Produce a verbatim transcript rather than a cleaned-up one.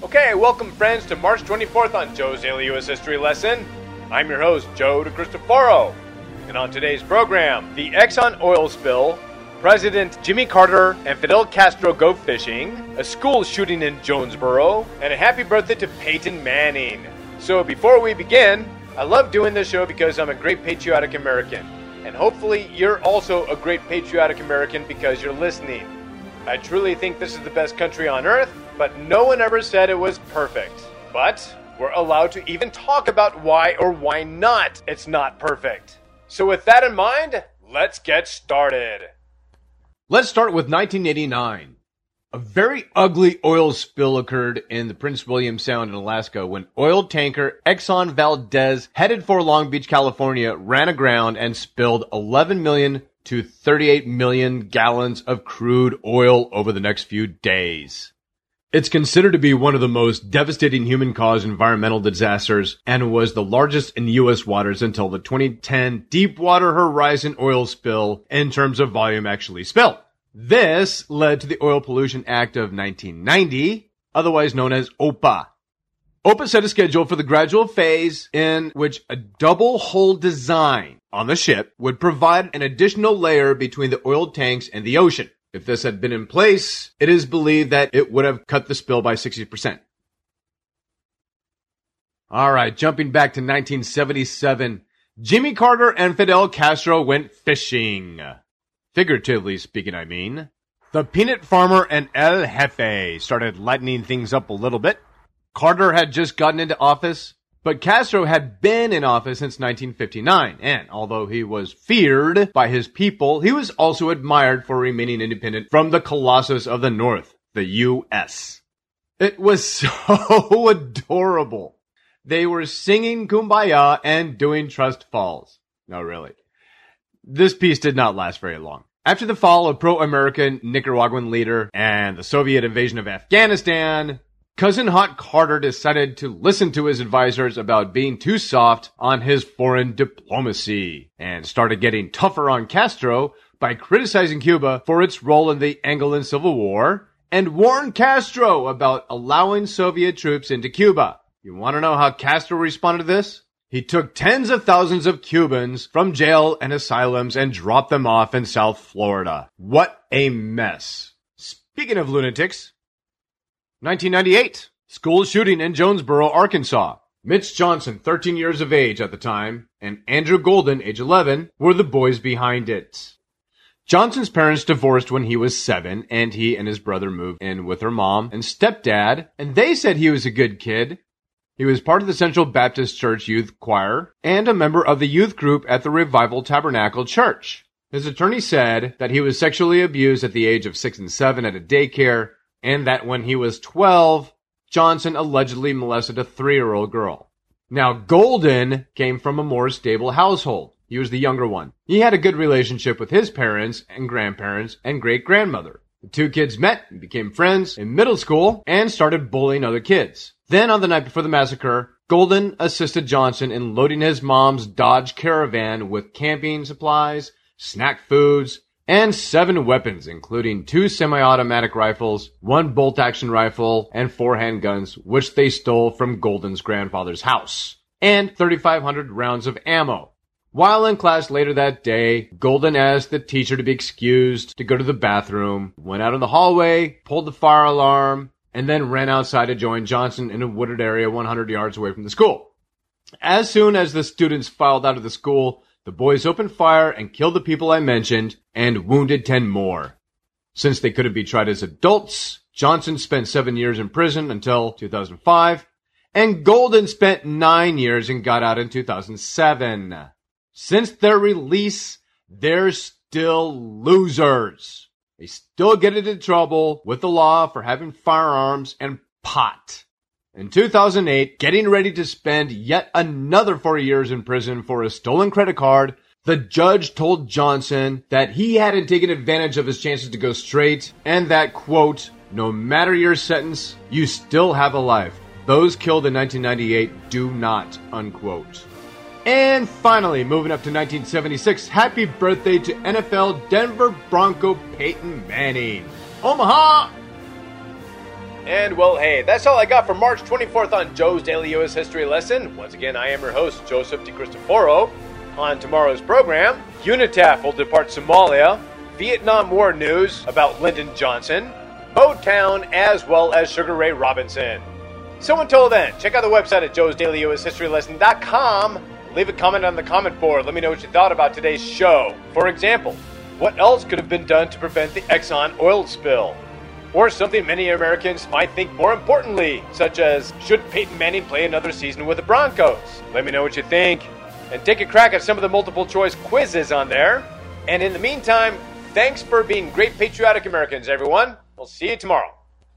Okay, welcome friends to March twenty-fourth on Joe's Daily U S History Lesson. I'm your host, Joe DeCristoforo. And on today's program, the Exxon oil spill, President Jimmy Carter and Fidel Castro go fishing, a school shooting in Jonesboro, and a happy birthday to Peyton Manning. So before we begin, I love doing this show because I'm a great patriotic American. And hopefully you're also a great patriotic American because you're listening. I truly think this is the best country on earth, but no one ever said it was perfect. But we're allowed to even talk about why or why not it's not perfect. So with that in mind, let's get started. Let's start with nineteen eighty-nine. A very ugly oil spill occurred in the Prince William Sound in Alaska when oil tanker Exxon Valdez, headed for Long Beach, California, ran aground and spilled eleven million to thirty-eight million gallons of crude oil over the next few days. It's considered to be one of the most devastating human-caused environmental disasters and was the largest in U S waters until the twenty ten Deepwater Horizon oil spill in terms of volume actually spilled. This led to the Oil Pollution Act of nineteen ninety, otherwise known as O P A. O P A set a schedule for the gradual phase in which a double-hull design on the ship would provide an additional layer between the oil tanks and the ocean. If this had been in place, it is believed that it would have cut the spill by sixty percent. Alright, jumping back to nineteen seventy-seven, Jimmy Carter and Fidel Castro went fishing. Figuratively speaking, I mean. The peanut farmer and El Jefe started lightening things up a little bit. Carter had just gotten into office, but Castro had been in office since nineteen fifty-nine, and although he was feared by his people, he was also admired for remaining independent from the Colossus of the North, the U S. It was so adorable. They were singing Kumbaya and doing trust falls. No, really. This peace did not last very long. After the fall of pro-American Nicaraguan leader and the Soviet invasion of Afghanistan, Cousin Hot Carter decided to listen to his advisors about being too soft on his foreign diplomacy and started getting tougher on Castro by criticizing Cuba for its role in the Angolan Civil War and warned Castro about allowing Soviet troops into Cuba. You want to know how Castro responded to this? He took tens of thousands of Cubans from jail and asylums and dropped them off in South Florida. What a mess. Speaking of lunatics, nineteen ninety-eight, school shooting in Jonesboro, Arkansas. Mitch Johnson, thirteen years of age at the time, and Andrew Golden, age eleven, were the boys behind it. Johnson's parents divorced when he was seven, and he and his brother moved in with her mom and stepdad, and they said he was a good kid. He was part of the Central Baptist Church Youth Choir and a member of the youth group at the Revival Tabernacle Church. His attorney said that he was sexually abused at the age of six and seven at a daycare, and that when he was twelve, Johnson allegedly molested a three-year-old girl. Now, Golden came from a more stable household. He was the younger one. He had a good relationship with his parents and grandparents and great-grandmother. The two kids met and became friends in middle school and started bullying other kids. Then, on the night before the massacre, Golden assisted Johnson in loading his mom's Dodge Caravan with camping supplies, snack foods, and seven weapons, including two semi-automatic rifles, one bolt-action rifle, and four handguns, which they stole from Golden's grandfather's house, and thirty-five hundred rounds of ammo. While in class later that day, Golden asked the teacher to be excused to go to the bathroom, went out in the hallway, pulled the fire alarm, and then ran outside to join Johnson in a wooded area one hundred yards away from the school. As soon as the students filed out of the school, the boys opened fire and killed the people I mentioned and wounded ten more. Since they couldn't be tried as adults, Johnson spent seven years in prison until two thousand five, and Golden spent nine years and got out in two thousand seven. Since their release, they're still losers. They still get into trouble with the law for having firearms and pot. In two thousand eight, getting ready to spend yet another four years in prison for a stolen credit card, the judge told Johnson that he hadn't taken advantage of his chances to go straight and that, quote, no matter your sentence, you still have a life. Those killed in nineteen ninety-eight do not, unquote. And finally, moving up to nineteen seventy-six, happy birthday to N F L Denver Bronco Peyton Manning. Omaha! And well, hey, that's all I got for March twenty-fourth on Joe's Daily U S History Lesson. Once again, I am your host, Joseph DeCristoforo. On tomorrow's program, UNITAF will depart Somalia, Vietnam War news about Lyndon Johnson, Motown, as well as Sugar Ray Robinson. So until then, check out the website at joes daily u s history lesson dot com. Leave a comment on the comment board. Let me know what you thought about today's show. For example, what else could have been done to prevent the Exxon oil spill? Or something many Americans might think more importantly, such as, should Peyton Manning play another season with the Broncos? Let me know what you think. And take a crack at some of the multiple choice quizzes on there. And in the meantime, thanks for being great patriotic Americans, everyone. We'll see you tomorrow.